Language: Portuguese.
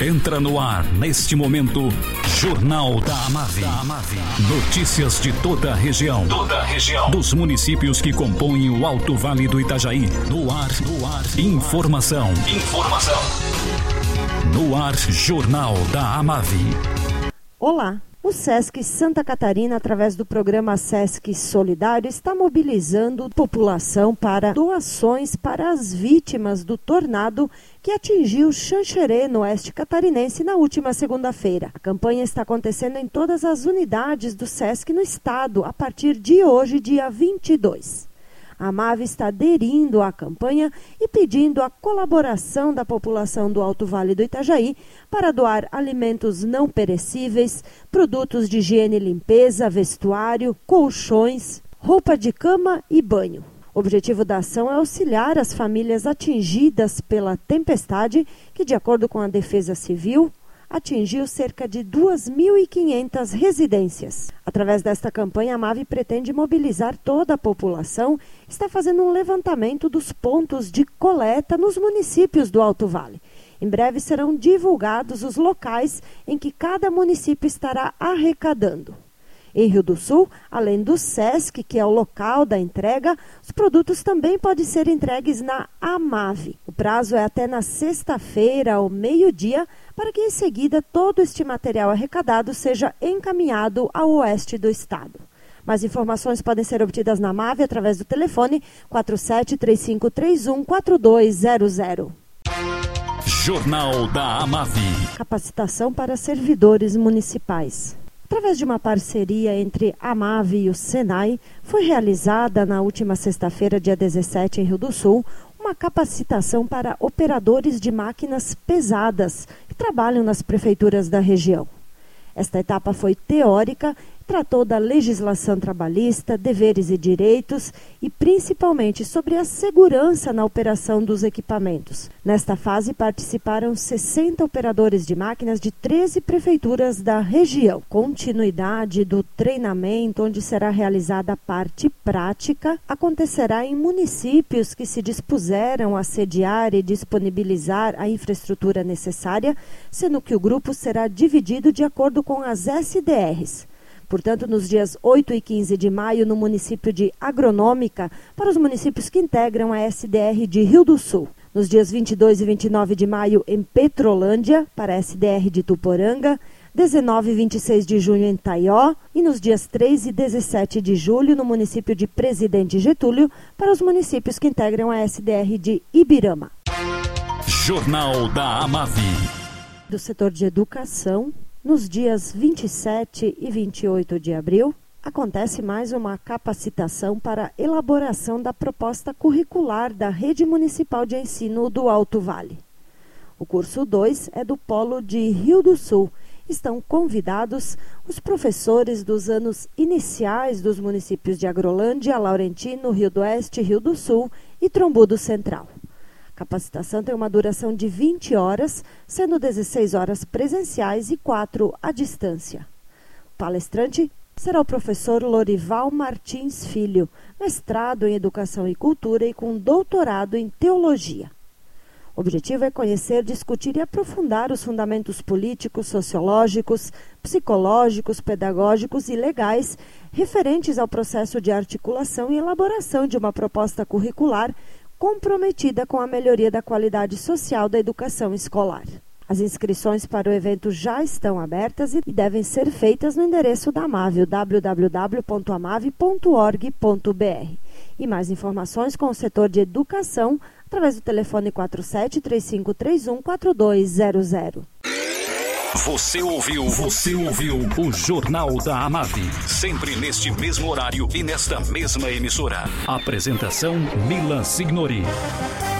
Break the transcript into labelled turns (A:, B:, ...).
A: Entra no ar, neste momento, Jornal da Amave. Notícias de toda a região. Dos municípios que compõem o Alto Vale do Itajaí. No ar. Informação. No ar, Jornal da Amave.
B: Olá. O SESC Santa Catarina, através do programa SESC Solidário, está mobilizando a população para doações para as vítimas do tornado que atingiu Xanxerê, no oeste catarinense, na última segunda-feira. A campanha está acontecendo em todas as unidades do SESC no estado, a partir de hoje, dia 22. A Amave está aderindo à campanha e pedindo a colaboração da população do Alto Vale do Itajaí para doar alimentos não perecíveis, produtos de higiene e limpeza, vestuário, colchões, roupa de cama e banho. O objetivo da ação é auxiliar as famílias atingidas pela tempestade, que, de acordo com a Defesa Civil, atingiu cerca de 2.500 residências. Através desta campanha, a Amave pretende mobilizar toda a população, está fazendo um levantamento dos pontos de coleta nos municípios do Alto Vale. Em breve serão divulgados os locais em que cada município estará arrecadando. Em Rio do Sul, além do SESC, que é o local da entrega, os produtos também podem ser entregues na Amave. O prazo é até na sexta-feira, ao meio-dia, para que em seguida todo este material arrecadado seja encaminhado ao oeste do estado. Mais informações podem ser obtidas na Amave através do telefone 4735314200.
A: Jornal da Amave.
B: Capacitação para servidores municipais. Através de uma parceria entre a Amave e o Senai, foi realizada na última sexta-feira, dia 17, em Rio do Sul, uma capacitação para operadores de máquinas pesadas que trabalham nas prefeituras da região. Esta etapa foi teórica, tratou da legislação trabalhista, deveres e direitos e principalmente sobre a segurança na operação dos equipamentos. Nesta fase participaram 60 operadores de máquinas de 13 prefeituras da região. Continuidade do treinamento, onde será realizada a parte prática, acontecerá em municípios que se dispuseram a sediar e disponibilizar a infraestrutura necessária, sendo que o grupo será dividido de acordo com as SDRs. Portanto, nos dias 8 e 15 de maio, no município de Agronômica, para os municípios que integram a SDR de Rio do Sul. Nos dias 22 e 29 de maio, em Petrolândia, para a SDR de Tuporanga. 19 e 26 de junho, em Taió. E nos dias 3 e 17 de julho, no município de Presidente Getúlio, para os municípios que integram a SDR de Ibirama.
A: Jornal da Amave.
B: Do setor de educação. Nos dias 27 e 28 de abril, acontece mais uma capacitação para a elaboração da proposta curricular da Rede Municipal de Ensino do Alto Vale. O curso 2 é do Polo de Rio do Sul. Estão convidados os professores dos anos iniciais dos municípios de Agrolândia, Laurentino, Rio do Oeste, Rio do Sul e Trombudo Central. A capacitação tem uma duração de 20 horas, sendo 16 horas presenciais e 4 à distância. O palestrante será o professor Lorival Martins Filho, mestrado em Educação e Cultura e com doutorado em Teologia. O objetivo é conhecer, discutir e aprofundar os fundamentos políticos, sociológicos, psicológicos, pedagógicos e legais referentes ao processo de articulação e elaboração de uma proposta curricular comprometida com a melhoria da qualidade social da educação escolar. As inscrições para o evento já estão abertas e devem ser feitas no endereço da Amave, www.amave.org.br. E mais informações com o setor de educação através do telefone 4735314200.
A: Você ouviu o Jornal da Amave. Sempre neste mesmo horário e nesta mesma emissora. Apresentação Milan Signori.